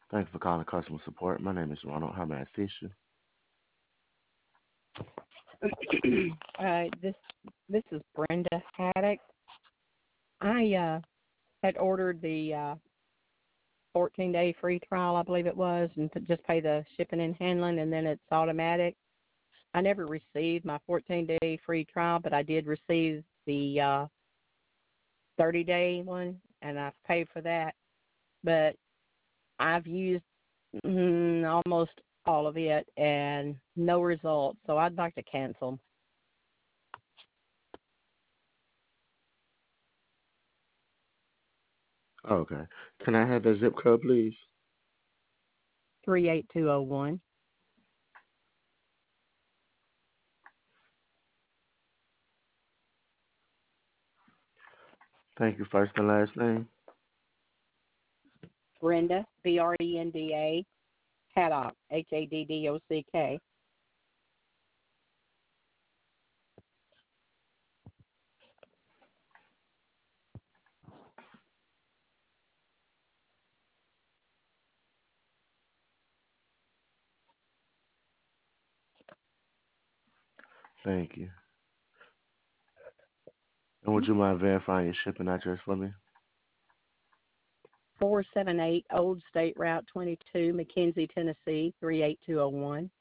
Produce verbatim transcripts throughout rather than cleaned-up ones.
Thank you for calling customer support. My name is Ronald. How may I assist you? uh, this this is Brenda Haddock. I uh, had ordered the uh, fourteen day free trial, I believe it was, and to just pay the shipping and handling, and then it's automatic. I never received my fourteen day free trial, but I did receive the uh, thirty day one, and I've paid for that. But I've used mm, almost all of it, and no results. So I'd like to cancel. Okay. Can I have the zip code, please? three eight two zero one. Thank you. First and last name. Brenda, B R E N D A, Haddock, H A D D O C K. Thank you. And would you mind verifying your shipping address for me? four seven eight Old State Route twenty-two, McKenzie, Tennessee, three eight two zero one.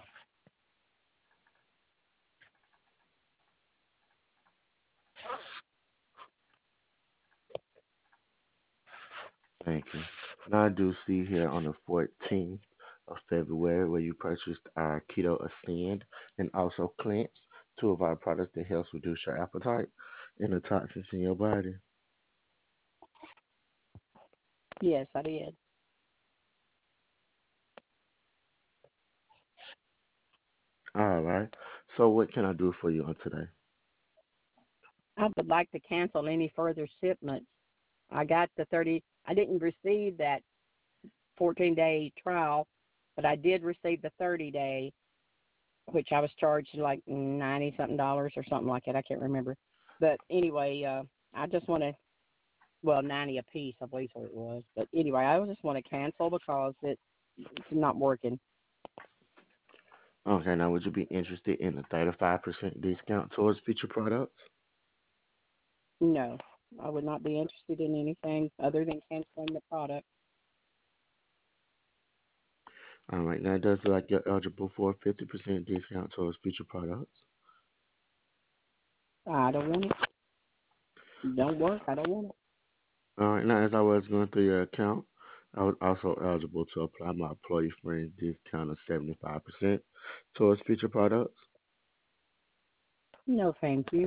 Thank you. Now I do see here on the fourteenth of February where you purchased our Keto Ascend and also Cleanse, two of our products that helps reduce your appetite and the toxins in your body. Yes, I did. All right. So what can I do for you on today? I would like to cancel any further shipments. I got the thirty, I didn't receive that fourteen day trial, but I did receive the thirty day, which I was charged like ninety something dollars or something like that. I can't remember. But anyway, uh, I just want to, well, ninety a piece, I believe what it was. But anyway, I just want to cancel because it, it's not working. Okay, now would you be interested in a thirty-five percent discount towards future products? No, I would not be interested in anything other than canceling the product. All right, now it does look like you're eligible for a fifty percent discount towards future products. I don't want it. It don't work. I don't want it. All right, now as I was going through your account, I was also eligible to apply my employee friend discount of seventy-five percent towards future products. No, thank you.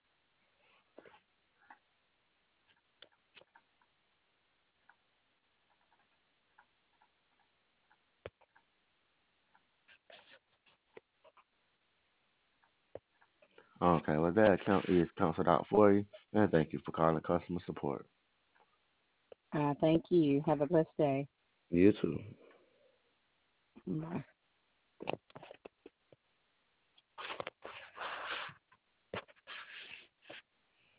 Okay, well, that account is canceled out for you, and thank you for calling customer support. Uh, thank you. Have a blessed day. You too. Bye.